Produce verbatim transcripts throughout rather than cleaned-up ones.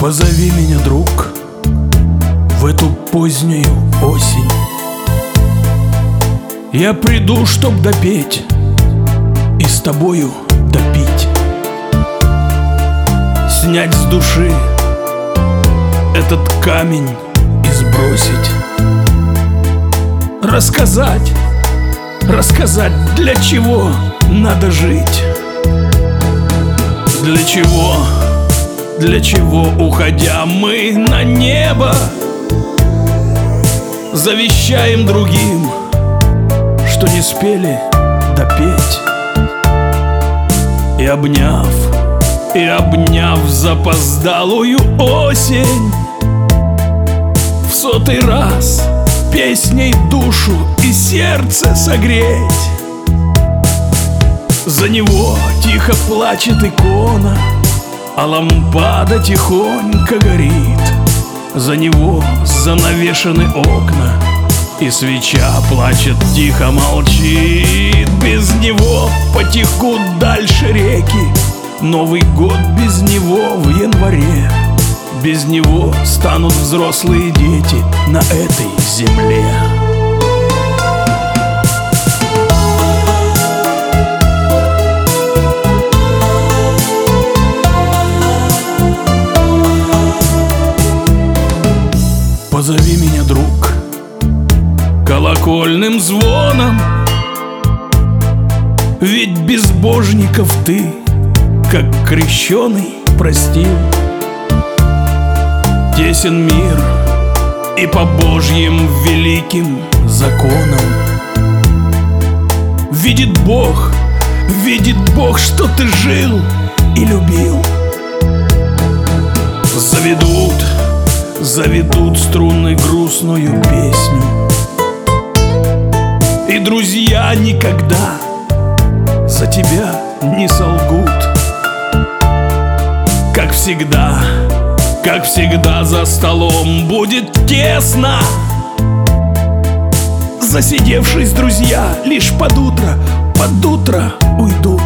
Позови меня, друг, в эту позднюю осень. Я приду, чтоб допеть и с тобою допить, снять с души этот камень и сбросить, рассказать, рассказать, для чего надо жить, для чего, для чего, уходя мы на небо, завещаем другим, что не спели допеть. И обняв, и обняв запоздалую осень, в сотый раз песней душу и сердце согреть. За него тихо плачет икона, а лампада тихонько горит. За него занавешены окна, и свеча плачет, тихо молчит. Без него потекут дальше реки, Новый год без него в январе. Без него станут взрослые дети на этой земле. Позови меня, друг, колокольным звоном, ведь безбожников ты, как крещеный, простил. Тесен мир и по Божьим великим законам. Видит Бог, видит Бог, что ты жил и любил. Заведут, заведут струны грустную песню, и друзья никогда за тебя не солгут. Как всегда, как всегда за столом будет тесно. Засидевшись, друзья лишь под утро, под утро уйдут.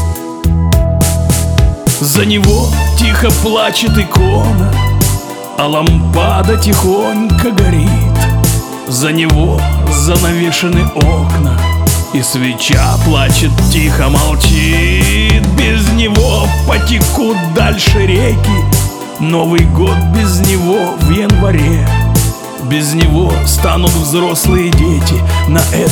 За него тихо плачет икона, а лампада тихонько горит. За него занавешены окна, и свеча плачет, тихо молчит. Без него потекут дальше реки, Новый год без него в январе. Без него станут взрослые дети на